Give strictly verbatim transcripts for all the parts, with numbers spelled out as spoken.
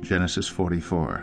Genesis forty-four.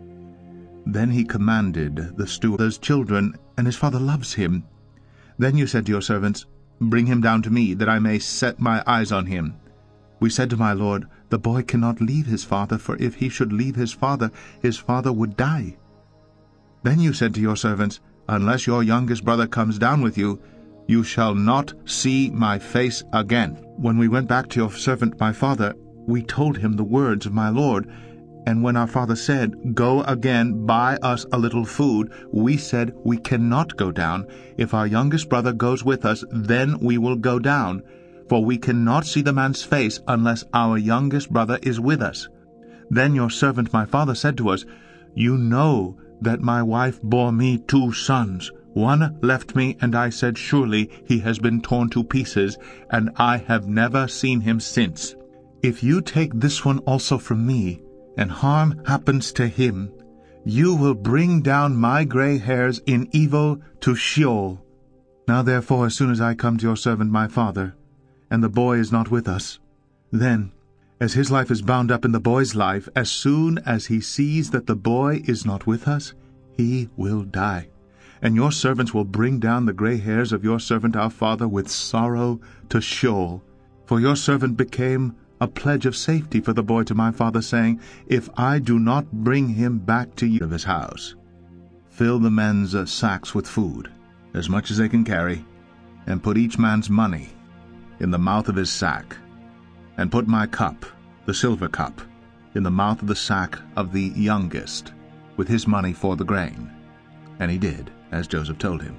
Then he commanded the steward's children, and his father loves him. Then you said to your servants, Bring him down to me, that I may set my eyes on him. We said to my lord, The boy cannot leave his father, for if he should leave his father, his father would die. Then you said to your servants, Unless your youngest brother comes down with you, you shall not see my face again. When we went back to your servant my father, we told him the words of my lord. And when our father said, Go again, buy us a little food, we said, We cannot go down. If our youngest brother goes with us, then we will go down. For we cannot see the man's face unless our youngest brother is with us. Then your servant my father said to us, You know that my wife bore me two sons. One left me, and I said, Surely he has been torn to pieces, and I have never seen him since. If you take this one also from me, and harm happens to him, you will bring down my gray hairs in evil to Sheol. Now therefore, as soon as I come to your servant my father, and the boy is not with us, then, as his life is bound up in the boy's life, as soon as he sees that the boy is not with us, he will die. And your servants will bring down the gray hairs of your servant our father with sorrow to Sheol. For your servant became a pledge of safety for the boy to my father, saying, If I do not bring him back to you of his house, fill the men's uh, sacks with food, as much as they can carry, and put each man's money in the mouth of his sack, and put my cup, the silver cup, in the mouth of the sack of the youngest, with his money for the grain. And he did, as Joseph told him.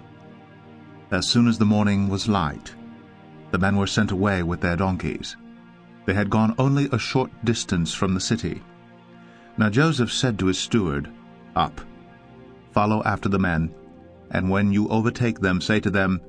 As soon as the morning was light, the men were sent away with their donkeys. They had gone only a short distance from the city. Now Joseph said to his steward, Up, follow after the men, and when you overtake them, say to them,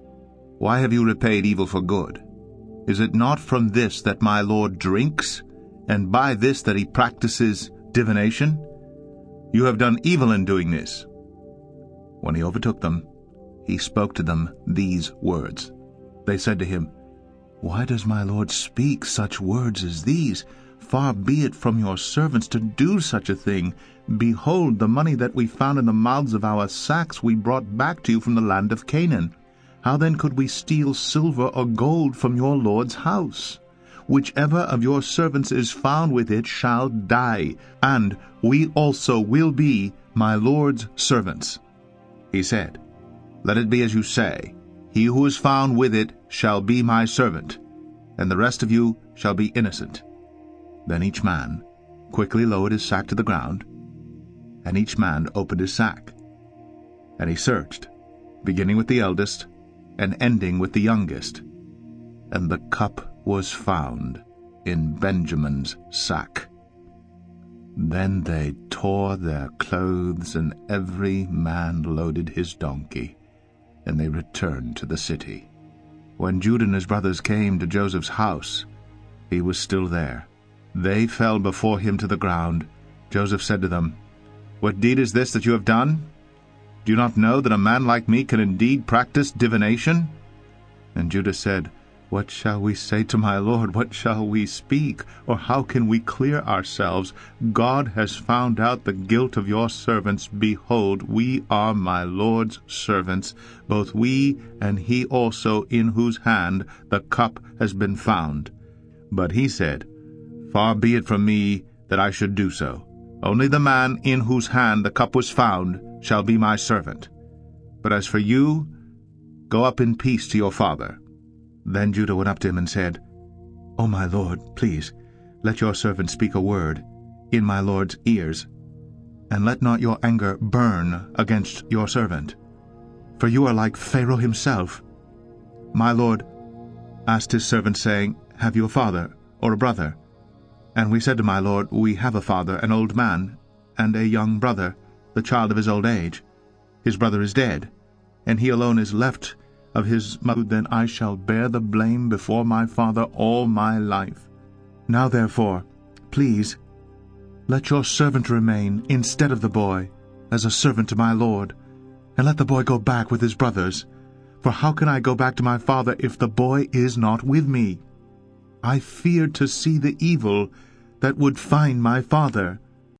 Why have you repaid evil for good? Is it not from this that my lord drinks, and by this that he practices divination? You have done evil in doing this. When he overtook them, he spoke to them these words. They said to him, Why does my lord speak such words as these? Far be it from your servants to do such a thing. Behold, the money that we found in the mouths of our sacks we brought back to you from the land of Canaan. How then could we steal silver or gold from your lord's house? Whichever of your servants is found with it shall die, and we also will be my lord's servants. He said, Let it be as you say. He who is found with it shall be my servant, and the rest of you shall be innocent. Then each man quickly lowered his sack to the ground, and each man opened his sack. And he searched, beginning with the eldest, and ending with the youngest. And the cup was found in Benjamin's sack. Then they tore their clothes, and every man loaded his donkey, and they returned to the city. When Judah and his brothers came to Joseph's house, he was still there. They fell before him to the ground. Joseph said to them, What deed is this that you have done? Do you not know that a man like me can indeed practice divination? And Judah said, What shall we say to my lord? What shall we speak? Or how can we clear ourselves? God has found out the guilt of your servants. Behold, we are my lord's servants, both we and he also, in whose hand the cup has been found. But he said, Far be it from me that I should do so. Only the man in whose hand the cup was found shall be my servant. But as for you, go up in peace to your father. Then Judah went up to him and said, O my lord, please, let your servant speak a word in my lord's ears, and let not your anger burn against your servant. For you are like Pharaoh himself. My lord asked his servant, saying, Have you a father or a brother? And we said to my lord, We have a father, an old man, and a young brother, the child of his old age. His brother is dead, and he alone is left of his mother. Then I shall bear the blame before my father all my life. Now therefore, please, let your servant remain instead of the boy, as a servant to my lord, and let the boy go back with his brothers. For how can I go back to my father if the boy is not with me? I feared to see the evil that would find my father.